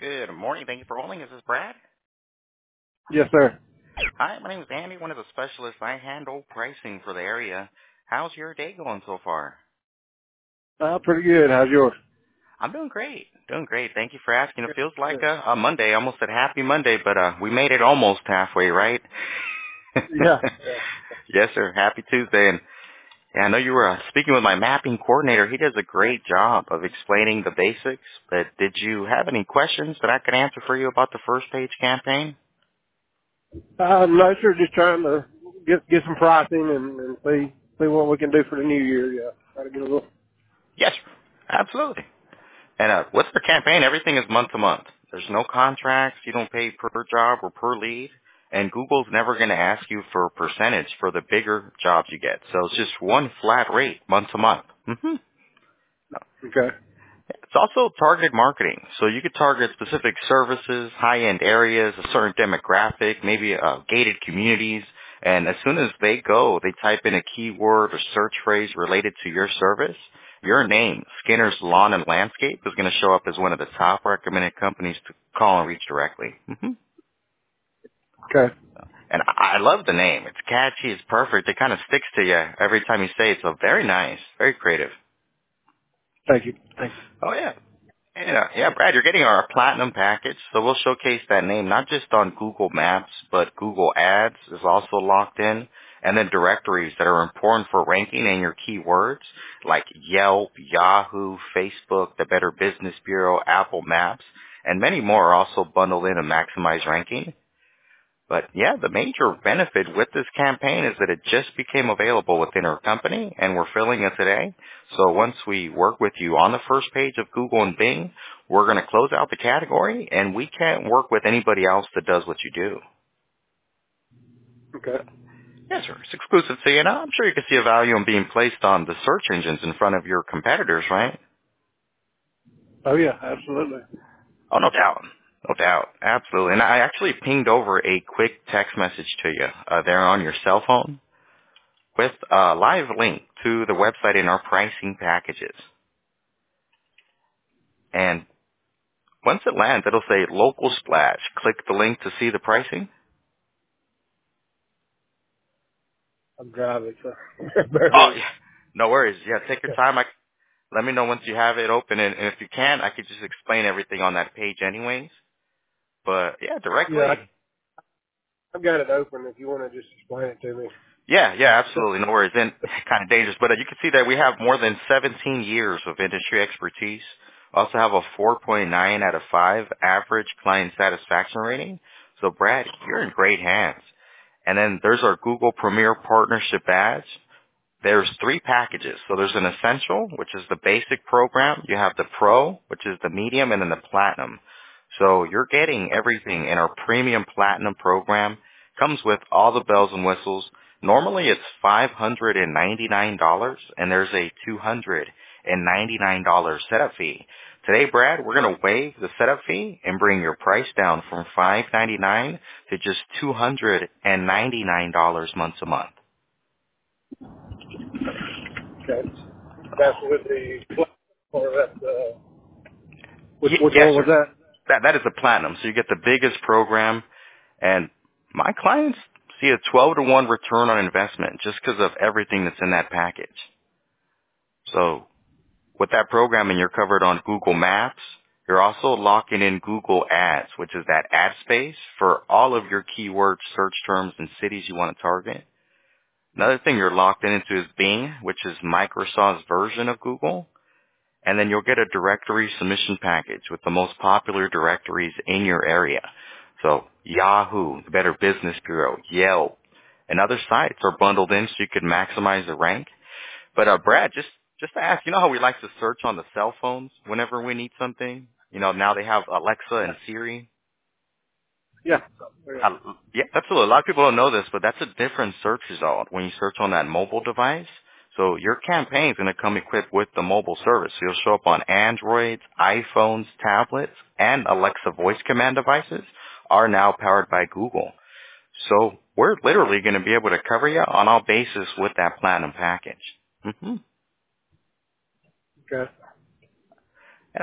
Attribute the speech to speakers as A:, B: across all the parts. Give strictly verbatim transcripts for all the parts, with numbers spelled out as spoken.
A: Good morning. Thank you for holding. Is this Brad?
B: Yes, sir.
A: Hi, my name is Andy, one of the specialists. I handle pricing for the area. How's your day going so far?
B: Uh, pretty good. How's yours?
A: I'm doing great. Doing great. Thank you for asking. It
B: Good.
A: feels like
B: Good.
A: a, a Monday. Almost said happy Monday, but uh, we made it almost halfway, right?
B: Yeah. Yeah.
A: Yes, sir. Happy Tuesday. And yeah, I know you were uh, speaking with my mapping coordinator. He does a great job of explaining the basics. But did you have any questions that I could answer for you about the first page campaign?
B: Uh, no, sir. Just trying to get get some pricing and, and see see what we can do for the new year. Yeah. Try to get a little.
A: Yes, absolutely. And uh, what's the campaign? Everything is month to month. There's no contracts. You don't pay per job or per lead. And Google's never going to ask you for a percentage for the bigger jobs you get. So it's just one flat rate month to month. hmm
B: Okay.
A: It's also targeted marketing. So you could target specific services, high-end areas, a certain demographic, maybe uh, gated communities. And as soon as they go, they type in a keyword or search phrase related to your service. Your name, Skinner's Lawn and Landscape, is going to show up as one of the top recommended companies to call and reach directly. hmm
B: Okay.
A: And I I love the name. It's catchy. It's perfect. It kind of sticks to you every time you say it. So very nice. Very creative.
B: Thank you. Thank you.
A: Oh, yeah. Yeah, yeah, Brad, you're getting our platinum package, so we'll showcase that name not just on Google Maps, but Google Ads is also locked in, and then directories that are important for ranking and your keywords, like Yelp, Yahoo, Facebook, the Better Business Bureau, Apple Maps, and many more are also bundled in to maximize ranking. But yeah, the major benefit with this campaign is that it just became available within our company and we're filling it today. So once we work with you on the first page of Google and Bing, we're going to close out the category and we can't work with anybody else that does what you do.
B: Okay.
A: Yes, sir. It's exclusive to you. Now, I'm sure you can see a value in being placed on the search engines in front of your competitors, right?
B: Oh yeah. Absolutely.
A: Oh, no doubt. No doubt. Absolutely. And I actually pinged over a quick text message to you uh, there on your cell phone with a live link to the website in our pricing packages. And once it lands, it'll say local splash. Click the link to see the pricing.
B: I'm driving, so bear
A: Oh,
B: with
A: yeah. No worries. Yeah, take your
B: me.
A: time. I, let me know once you have it open. And, and if you can, I could just explain everything on that page anyways. But, yeah,
B: Yeah. I,
A: directly.
B: I've got it open. If you want to just explain it to me.
A: Yeah, yeah, absolutely. No worries. And kind of dangerous. But uh, you can see that we have more than seventeen years of industry expertise. We also have a four point nine out of five average client satisfaction rating. So, Brad, you're in great hands. And then there's our Google Premier Partnership Badge. There's three packages. So there's an Essential, which is the basic program. You have the Pro, which is the medium, and then the Platinum. So you're getting everything in our Premium Platinum program. Comes with all the bells and whistles. Normally it's five hundred ninety-nine dollars, and there's a two hundred ninety-nine dollars setup fee. Today, Brad, we're going to waive the setup fee and bring your price down from five hundred ninety-nine dollars to just two hundred ninety-nine dollars month to month.
B: Okay. That's with the or that's uh, which
A: Y-
B: which
A: yes,
B: one was
A: sir.
B: that?
A: That that is the platinum. So you get the biggest program, and my clients see a twelve to one return on investment just because of everything that's in that package. So with that program, and you're covered on Google Maps, you're also locking in Google Ads, which is that ad space for all of your keyword search terms and cities you want to target. Another thing you're locked in into is Bing, which is Microsoft's version of Google. And then you'll get a directory submission package with the most popular directories in your area. So Yahoo, the Better Business Bureau, Yelp, and other sites are bundled in so you can maximize the rank. But uh, Brad, just just to ask, you know how we like to search on the cell phones whenever we need something? You know, now they have Alexa and Siri.
B: Yeah. Yeah.
A: Uh, yeah, absolutely. A lot of people don't know this, but that's a different search result when you search on that mobile device. So your campaign is going to come equipped with the mobile service. So you'll show up on Androids, iPhones, tablets, and Alexa voice command devices are now powered by Google. So we're literally going to be able to cover you on all bases with that platinum package. hmm
B: Okay.
A: Yeah. Quick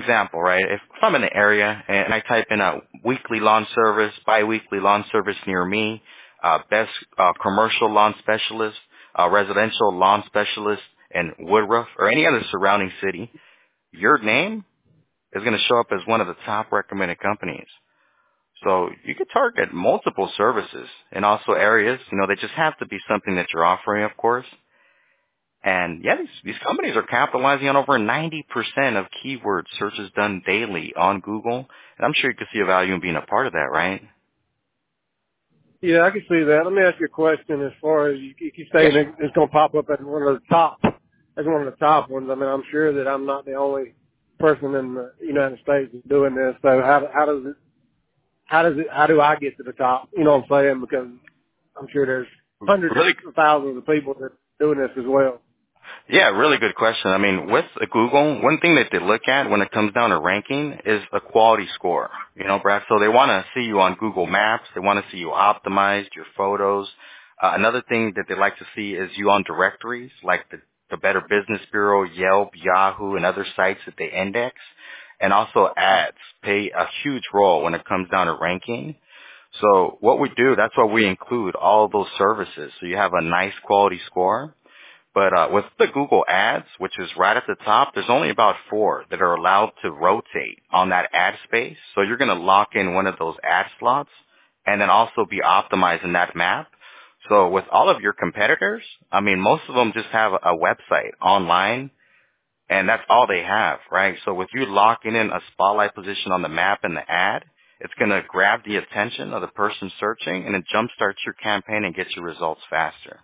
A: example, right? If I'm in the area and I type in a weekly lawn service, bi-weekly lawn service near me, uh, best uh, commercial lawn specialist, uh, residential lawn specialist in Woodruff or any other surrounding city, your name is going to show up as one of the top recommended companies. So you could target multiple services and also areas. You know, they just have to be something that you're offering, of course. And yeah, these, these companies are capitalizing on over ninety percent of keyword searches done daily on Google. And I'm sure you could see a value in being a part of that, right?
B: Yeah, I can see that. Let me ask you a question. As far as you, you keep saying
A: Yes.
B: it, it's going to pop up as one of the top, as one of the top ones. I mean, I'm sure that I'm not the only person in the United States that's doing this. So how how does it how does it how do I get to the top? You know what I'm saying? Because I'm sure there's hundreds
A: Really
B: of thousands of people that are doing this as well.
A: Yeah, really good question. I mean, with Google, one thing that they look at when it comes down to ranking is a quality score. You know, Brad, so they want to see you on Google Maps. They want to see you optimized, your photos. Uh, another thing that they like to see is you on directories like the, the Better Business Bureau, Yelp, Yahoo, and other sites that they index. And also ads play a huge role when it comes down to ranking. So what we do, that's why we include all of those services. So you have a nice quality score. But uh, with the Google Ads, which is right at the top, there's only about four that are allowed to rotate on that ad space. So you're going to lock in one of those ad slots and then also be optimizing that map. So with all of your competitors, I mean, most of them just have a website online, and that's all they have, right? So with you locking in a spotlight position on the map and the ad, it's going to grab the attention of the person searching and it jumpstarts your campaign and gets your results faster.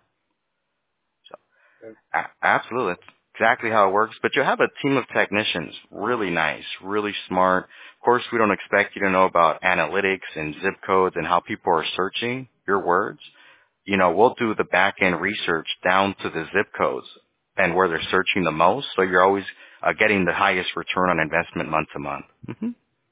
A: A- Absolutely. That's exactly how it works. But you have a team of technicians, really nice, really smart. Of course, we don't expect you to know about analytics and zip codes and how people are searching your words. You know, we'll do the back-end research down to the zip codes and where they're searching the most. So you're always uh, getting the highest return on investment month to month. Mm-hmm.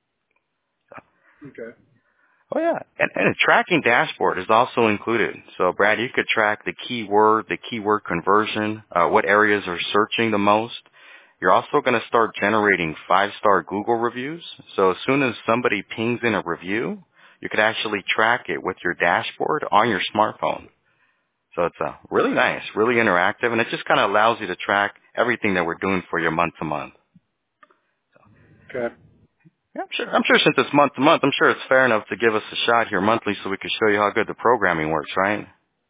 B: Okay.
A: Oh yeah, and, and a tracking dashboard is also included. So Brad, you could track the keyword, the keyword conversion, uh, what areas are searching the most. You're also going to start generating five-star Google reviews. So as soon as somebody pings in a review, you could actually track it with your dashboard on your smartphone. So it's uh, really nice, really interactive, and it just kind of allows you to track everything that we're doing for you month to month.
B: Okay.
A: Yeah, I'm sure. I'm sure since it's month to month, I'm sure it's fair enough to give us a shot here monthly so we can show you how good the programming works, right?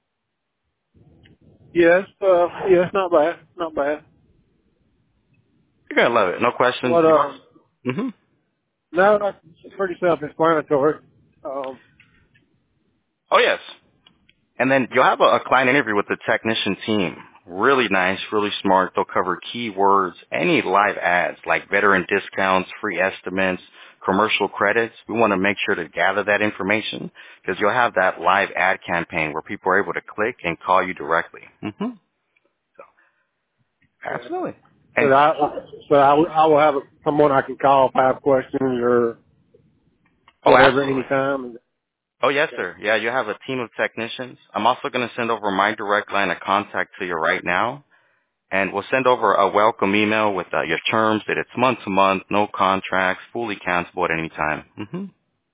B: Yes. Uh. Yes. Not bad. Not bad.
A: You're gonna love it. No questions.
B: What? Um.
A: Mm-hmm.
B: No, that's pretty self-explanatory. Um.
A: Oh yes. And then you'll have a, a client interview with the technician team. Really nice, really smart. They'll cover keywords, any live ads like veteran discounts, free estimates, commercial credits. We want to make sure to gather that information because you'll have that live ad campaign where people are able to click and call you directly. Mm-hmm. So,
B: Okay.
A: absolutely.
B: So
A: And
B: I, so I, will- I will have a, someone I can call if I have questions or
A: oh,
B: whatever
A: absolutely.
B: anytime.
A: Oh, yes,
B: Okay.
A: sir. Yeah, you have a team of technicians. I'm also going to send over my direct line of contact to you right now. And we'll send over a welcome email with uh, your terms that it's month to month, no contracts, fully cancelable at any time. Mm-hmm.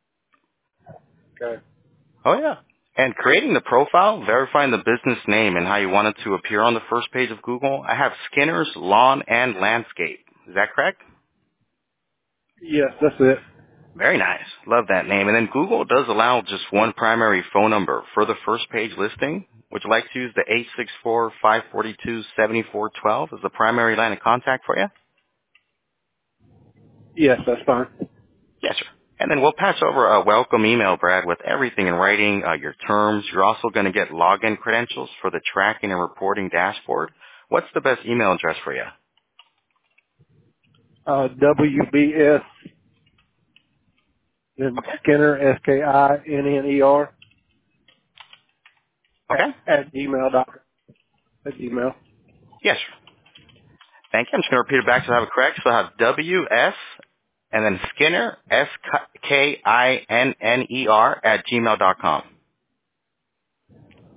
B: Okay.
A: Oh, yeah. And creating the profile, verifying the business name and how you want it to appear on the first page of Google, I have Skinner's Lawn and Landscape. Is that correct?
B: Yes, that's it.
A: Very nice. Love that name. And then Google does allow just one primary phone number for the first page listing. Would you like to use the eight six four, five four two, seven four one two as the primary line of contact for you?
B: Yes, that's fine.
A: Yes, sir. And then we'll pass over a welcome email, Brad, with everything in writing, uh, your terms. You're also going to get login credentials for the tracking and reporting dashboard. What's the best email address for you?
B: Uh, W B S, then
A: Okay.
B: Skinner, S K I N N E R, at,
A: Okay.
B: at gmail dot com. At Gmail.
A: Yes, sir. Thank you. I'm just going to repeat it back so I have it correct. So I have W S and then Skinner, S K I N N E R at gmail dot com.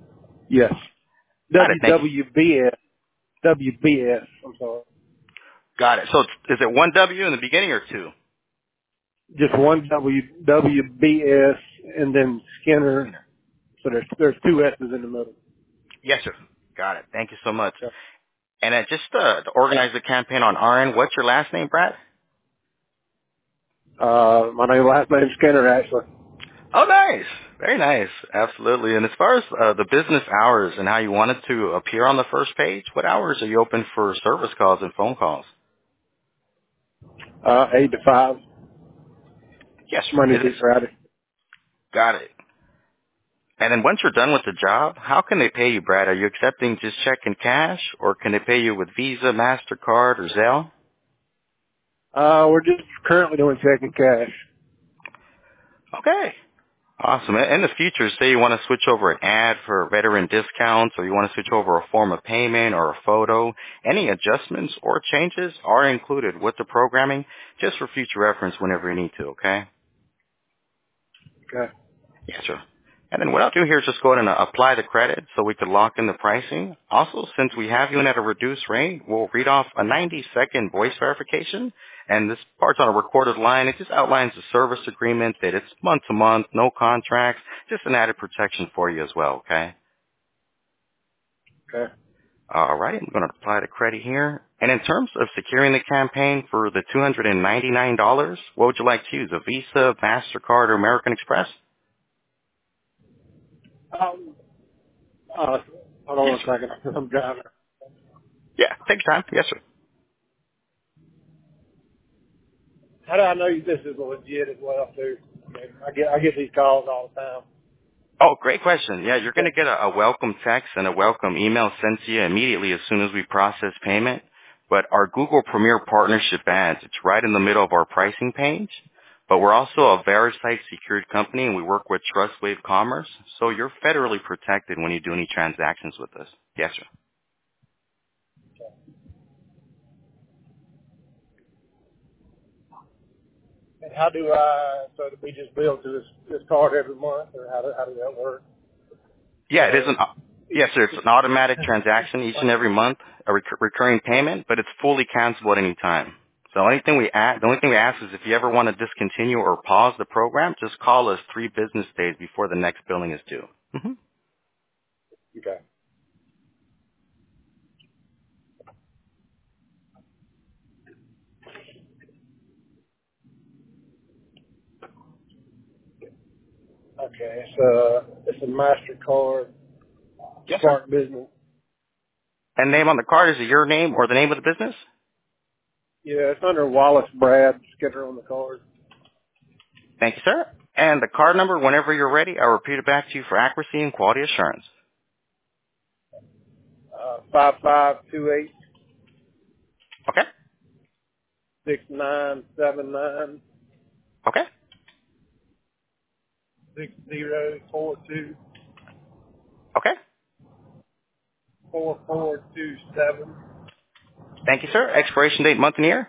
B: Yes.
A: Got it.
B: W
A: Thank you.
B: W B S, W B S, I'm sorry.
A: Got it. So it's, is it one W in the beginning or two?
B: Just one W W B S and then Skinner. So there's there's two S's in the middle.
A: Yes, sir. Got it. Thank you so much.
B: Okay.
A: And uh, just uh, to organize the campaign on our end, what's your last name, Brad?
B: Uh, my name, last name Skinner, actually.
A: Oh, nice. Very nice. Absolutely. And as far as uh, the business hours and how you wanted to appear on the first page, what hours are you open for service calls and phone calls?
B: Uh, eight to five,
A: Yes, sir.
B: Monday
A: It is.
B: through Friday.
A: Got it. And then once you're done with the job, how can they pay you, Brad? Are you accepting just check and cash, or can they pay you with Visa, MasterCard, or Zelle?
B: Uh, we're just currently doing check and cash.
A: Okay. Awesome. In the future, say you want to switch over an ad for veteran discounts, or you want to switch over a form of payment or a photo, any adjustments or changes are included with the programming just for future reference whenever you need to, okay?
B: Okay.
A: Yes, sir. And then what I'll do here is just go ahead and uh, apply the credit so we could lock in the pricing. Also, since we have you in at a reduced rate, we'll read off a ninety second voice verification. And this part's on a recorded line. It just outlines the service agreement, that it's month to month, no contracts, just an added protection for you as well, okay?
B: Okay.
A: All right, I'm going to apply the credit here. And in terms of securing the campaign for the two hundred ninety-nine dollars, what would you like to use, a Visa, MasterCard, or American Express?
B: Um, uh, hold on
A: Yes,
B: one
A: sir.
B: second. I'm driving.
A: Yeah, take your time. Yes, sir.
B: How do I know this is legit as well, too? I mean, I get I get these calls all the time.
A: Oh, great question. Yeah, you're going
B: Okay.
A: to get a, a welcome text and a welcome email sent to you immediately as soon as we process payment. But our Google Premier Partnership ads, it's right in the middle of our pricing page. But we're also a VeriSite secured company, and we work with TrustWave Commerce, so you're federally protected when you do any transactions with us. Yes, sir.
B: And how do I? So do we just bill to this this card every month, or how do how does that work?
A: Yeah, it is
B: So,
A: an yes, sir. It's an automatic transaction each and every month, a rec- recurring payment, but it's fully cancelable at any time. So anything we ask, the only thing we ask is if you ever want to discontinue or pause the program, just call us three business days before the next billing is due. hmm
B: okay. Okay. It's a it's a Mastercard
A: Yes, sir.
B: Smart Business.
A: And name on the card, is it your name or the name of the business?
B: Yeah, it's under Wallace Brad Skinner on the card.
A: Thank you, sir. And the card number, whenever you're ready, I'll repeat it back to you for accuracy and quality assurance.
B: Uh, five five two eight
A: Okay?
B: six nine seven nine
A: Okay?
B: six zero four two
A: Okay?
B: four four two seven
A: Thank you, sir. Expiration date, month and year?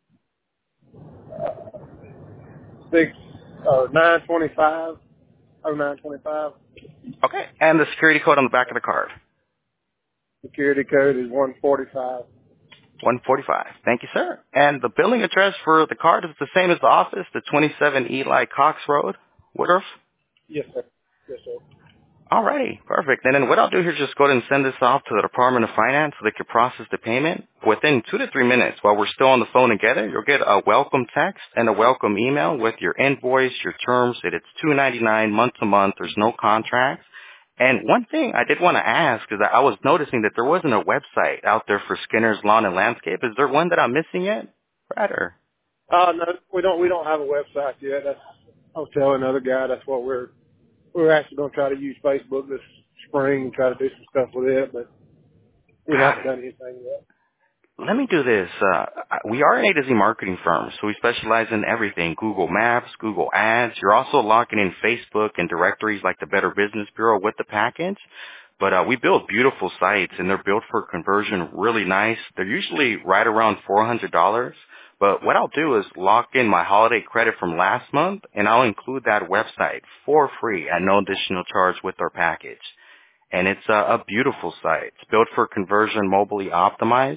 B: six uh nine twenty five oh nine twenty five.
A: Okay. And the security code on the back of the card.
B: Security code is one forty five.
A: one forty-five. Thank you, sir. And the billing address for the card is the same as the office, the twenty-seven Eli Cox Road, Woodruff.
B: Yes, sir. Yes, sir.
A: Alrighty, perfect. And then what I'll do here is just go ahead and send this off to the Department of Finance so they can process the payment. Within two to three minutes, while we're still on the phone together, you'll get a welcome text and a welcome email with your invoice, your terms, that it's two ninety-nine month to month. There's no contracts. And one thing I did want to ask is that I was noticing that there wasn't a website out there for Skinner's Lawn and Landscape. Is there one that I'm missing yet, Brad? Or?
B: Uh no, we don't we don't have a website yet. That's I was telling another guy that's what we're we're actually gonna try to use Facebook this spring and try to do some stuff with it, but we
A: Got
B: haven't
A: it.
B: done anything yet.
A: Let me do this. Uh, we are an A to Z marketing firm, so we specialize in everything. Google Maps, Google Ads. You're also locking in Facebook and directories like the Better Business Bureau with the package. But uh, we build beautiful sites, and they're built for conversion really nice. They're usually right around four hundred dollars. But what I'll do is lock in my holiday credit from last month, and I'll include that website for free at no additional charge with our package. And it's a, a beautiful site. It's built for conversion, mobilely optimized.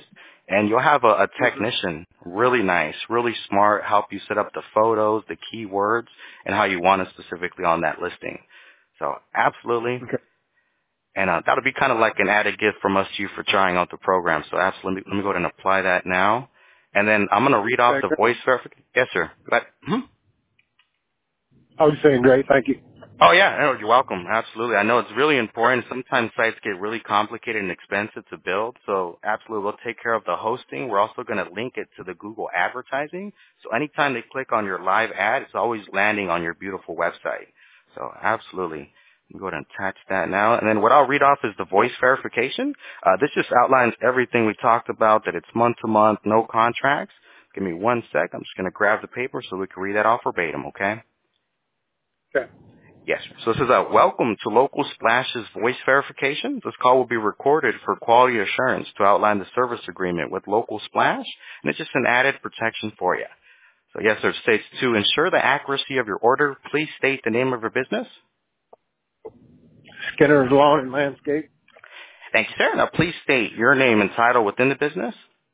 A: And you'll have a, a
B: Mm-hmm.
A: technician, really nice, really smart, help you set up the photos, the keywords, and how you want it specifically on that listing. So absolutely.
B: Okay.
A: And uh, that'll be kind of like an added gift from us to you for trying out the program. So absolutely, let me go ahead and apply that now. And then I'm going to read off
B: Okay,
A: the
B: great.
A: voice verification. Yes, sir. Go ahead. Mhm.
B: I was saying great. Thank you.
A: Oh yeah, no, you're welcome. Absolutely. I know it's really important. Sometimes sites get really complicated and expensive to build. So absolutely, we'll take care of the hosting. We're also going to link it to the Google advertising. So anytime they click on your live ad, it's always landing on your beautiful website. So absolutely. I'm going to attach that now. And then what I'll read off is the voice verification. Uh, this just outlines everything we talked about, that it's month to month, no contracts. Give me one sec. I'm just going to grab the paper so we can read that off verbatim, okay?
B: Okay.
A: Yes. So this is a welcome to Local Splash's voice verification. This call will be recorded for quality assurance to outline the service agreement with Local Splash, and it's just an added protection for you. So yes, sir, it states to ensure the accuracy of your order, please state the name of your business.
B: Skinner's Lawn and Landscape.
A: Thank you, sir. Now please state your name and title within the business.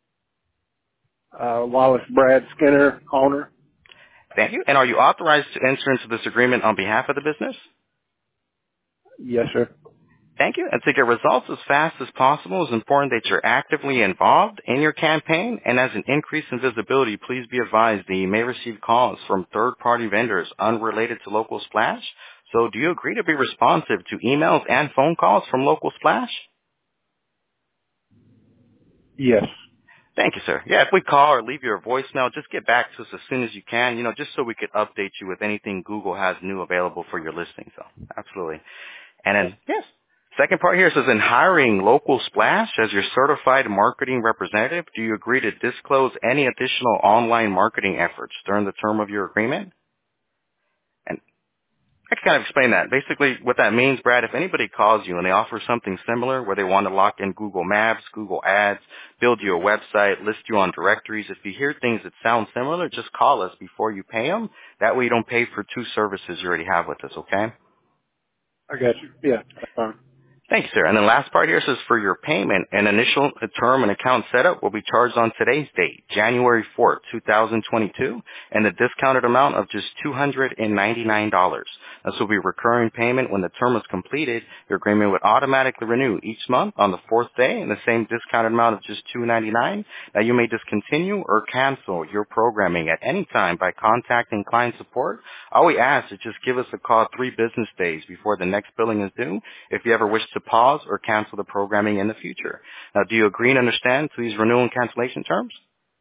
B: Uh, Wallace Brad Skinner, owner.
A: Thank you. And are you authorized to enter into this agreement on behalf of the business?
B: Yes, sir.
A: Thank you. And to get results as fast as possible, it's important that you're actively involved in your campaign. And as an increase in visibility, please be advised that you may receive calls from third-party vendors unrelated to Local Splash. So do you agree to be responsive to emails and phone calls from Local Splash?
B: Yes.
A: Thank you, sir. Yeah, if we call or leave you a voicemail, just get back to us as soon as you can, you know, just so we could update you with anything Google has new available for your listing. So absolutely. And then, yes. Second part here says, in hiring Local Splash as your certified marketing representative, do you agree to disclose any additional online marketing efforts during the term of your agreement? And I can kind of explain that. Basically, what that means, Brad, if anybody calls you and they offer something similar where they want to lock in Google Maps, Google Ads, build you a website, list you on directories, if you hear things that sound similar, just call us before you pay them. That way you don't pay for two services you already have with us, okay?
B: I got you. Yeah, that's fine.
A: Thank you, sir. And the last part here says for your payment, an initial term and account setup will be charged on today's date, January fourth, twenty twenty-two, and the discounted amount of just two hundred ninety-nine dollars. This will be recurring payment when the term is completed. Your agreement would automatically renew each month on the fourth day in the same discounted amount of just two hundred ninety-nine dollars. Now, you may discontinue or cancel your programming at any time by contacting client support. All we ask is just give us a call three business days before the next billing is due if you ever wish to pause or cancel the programming in the future. Now, do you agree and understand to these renewal and cancellation terms?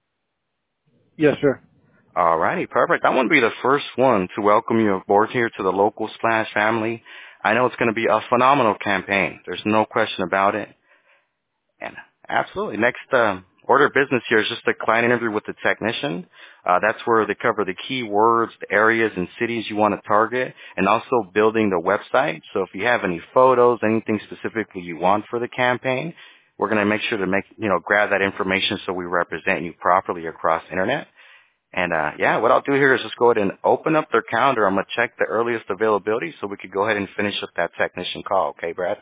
B: Yes, sir.
A: All righty, perfect. I want to be the first one to welcome you aboard here to the Local Splash family. I know it's going to be a phenomenal campaign. There's no question about it. And absolutely. Next uh, order of business here is just a client interview with the technician. Uh, that's where they cover the key words, the areas and cities you want to target, and also building the website. So if you have any photos, anything specifically you want for the campaign, we're going to make sure to make, you know, grab that information so we represent you properly across the internet. And, uh, yeah, what I'll do here is just go ahead and open up their calendar. I'm going to check the earliest availability so we could go ahead and finish up that technician call. Okay, Brad?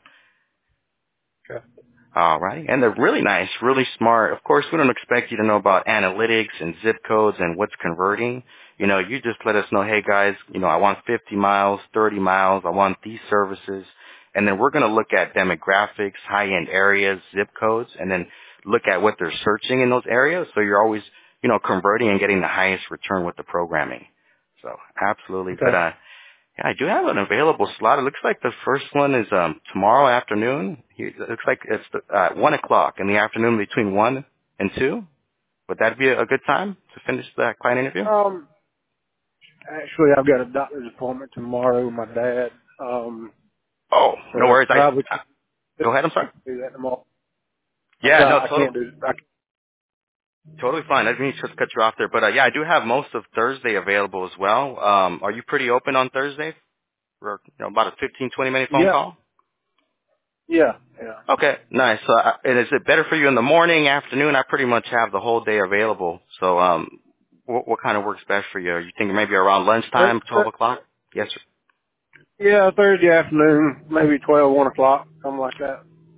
B: Okay.
A: All right. And they're really nice, really smart. Of course, we don't expect you to know about analytics and zip codes and what's converting. You know, you just let us know, hey, guys, you know, I want fifty miles, thirty miles. I want these services. And then we're going to look at demographics, high-end areas, zip codes, and then look at what they're searching in those areas. So you're always, you know, converting and getting the highest return with the programming. So absolutely. But,
B: Okay.
A: uh, yeah, I do have an available slot. It looks like the first one is um tomorrow afternoon. It looks like it's uh, one o'clock in the afternoon between one and two. Would that be a good time to finish that client interview?
B: Um, actually, I've got a doctor's appointment tomorrow with my dad. Um,
A: Oh, no
B: so
A: worries. I
B: probably
A: uh,
B: can't
A: go ahead. I'm sorry.
B: do that tomorrow. I
A: Yeah,
B: said
A: no,
B: I
A: total,
B: can't do. I,
A: totally fine. I didn't mean to cut you off there, but uh, yeah, I do have most of Thursday available as well. Um, are you pretty open on Thursday for you know, about a fifteen, twenty minute phone
B: yeah.
A: call?
B: Yeah. Yeah.
A: Okay, nice. So, uh, and is it better for you in the morning, afternoon? I pretty much have the whole day available. So, um, what, what kind of works best for you? You think maybe around
B: Th-
A: lunchtime, twelve
B: th-
A: o'clock? Yes, sir.
B: yeah. Thursday afternoon, maybe twelve, one o'clock, something like that.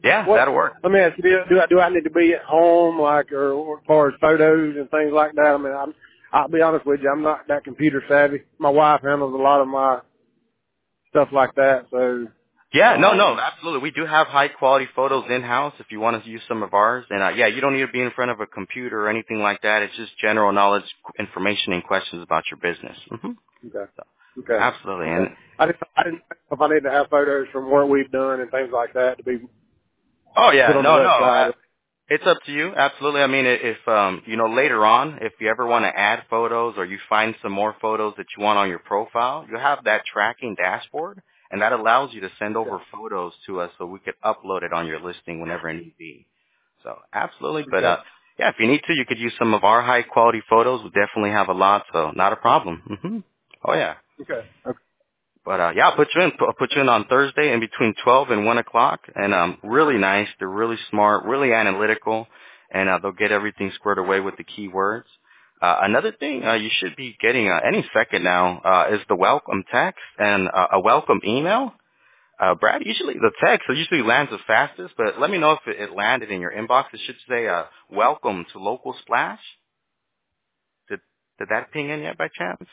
A: Yeah,
B: What?
A: that'll work.
B: Let me ask you: Do, do I do I need to be at home, like, or, or as far as photos and things like that? I mean, I'm, I'll be honest with you, I'm not that computer savvy. My wife handles a lot of my stuff like that, so.
A: Yeah, no, no,
B: Um,
A: absolutely. We do have high quality photos in house if you want to use some of ours. And uh, yeah, you don't need to be in front of a computer or anything like that. It's just general knowledge, information, and questions about your business. hmm
B: okay.
A: So,
B: Okay.
A: absolutely.
B: Okay.
A: And
B: I didn't, I didn't know if I need to have photos from work we've done and things like that to be
A: oh
B: put
A: yeah,
B: on the
A: no, no. Uh,
B: website.
A: it's up to you. Absolutely. I mean, i- if um, you know, later on, if you ever want to add photos or you find some more photos that you want on your profile, you have that tracking dashboard, and that allows you to send
B: Okay.
A: over photos to us so we could upload it on your listing whenever it need be. So absolutely. But
B: Okay.
A: uh, yeah, if you need to, you could use some of our high quality photos. We definitely have a lot, so not a problem. hmm Oh yeah.
B: Okay. Okay.
A: But uh, yeah, I'll put you in. I'll put you in on Thursday in between twelve and one o'clock. And um, really nice. They're really smart, really analytical, and uh, they'll get everything squared away with the keywords. Uh, another thing uh, you should be getting uh, any second now uh, is the welcome text and uh, a welcome email. Uh, Brad, usually the text it usually lands the fastest, but let me know if it, it landed in your inbox. It should say uh, "Welcome to Local Splash." Did did that ping in yet by chance?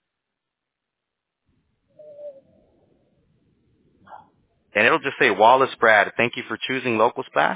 A: And it'll just say Wallace Brad. Thank you for choosing Local Splash.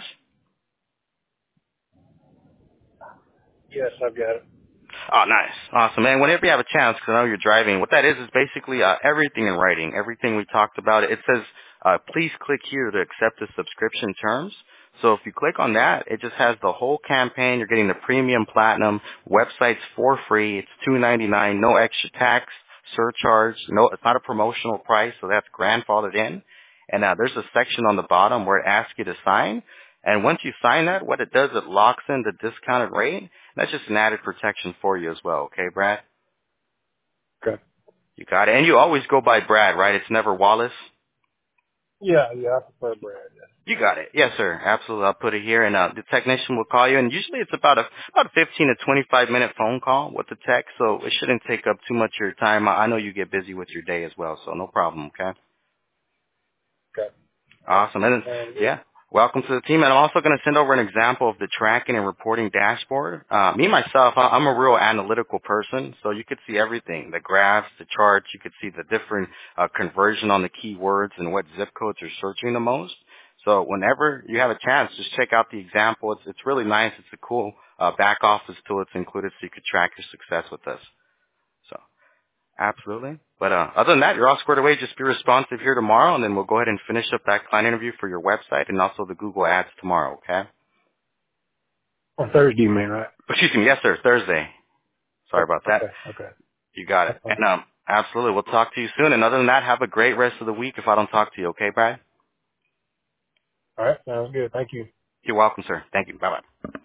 B: Yes, I've got it.
A: Oh, nice. Awesome, man. Whenever you have a chance, because I know you're driving, what that is is basically uh, everything in writing, everything we talked about. It says, uh, please click here to accept the subscription terms. So if you click on that, it just has the whole campaign. You're getting the premium platinum websites for free. It's two ninety-nine, no extra tax, surcharge. No, it's not a promotional price, so that's grandfathered in. And uh, there's a section on the bottom where it asks you to sign. And once you sign that, what it does, it locks in the discounted rate. That's just an added protection for you as well, okay, Brad?
B: Okay.
A: You got it. And you always go by Brad, right? It's never Wallace?
B: Yeah, yeah, I prefer Brad. Yes.
A: You got it. Yes, sir. Absolutely. I'll put it here, and uh, the technician will call you. And usually it's about a about a fifteen to twenty-five minute phone call with the tech, so it shouldn't take up too much of your time. I I know you get busy with your day as well, so no problem, okay?
B: Okay.
A: Awesome. And then,
B: Sounds good.
A: yeah, welcome to the team. And I'm also going to send over an example of the tracking and reporting dashboard. Uh, me, myself, I- I'm a real analytical person, so you could see everything, the graphs, the charts. You could see the different uh, conversion on the keywords and what zip codes are searching the most. So whenever you have a chance, just check out the example. It's, it's really nice. It's a cool uh, back office tool that's included so you could track your success with us. So. Absolutely. But uh, other than that, you're all squared away. Just be responsive here tomorrow, and then we'll go ahead and finish up that client interview for your website and also the Google Ads tomorrow, okay?
B: On Thursday, you mean, right?
A: Excuse me. Yes, sir. Thursday. Sorry about that.
B: Okay. Okay.
A: You got it.
B: That's fine.
A: And um, absolutely. We'll talk to you soon. And other than that, have a great rest of the week if I don't talk to you, okay, Brad?
B: All right. Sounds good. Thank you.
A: You're welcome, sir. Thank you. Bye-bye.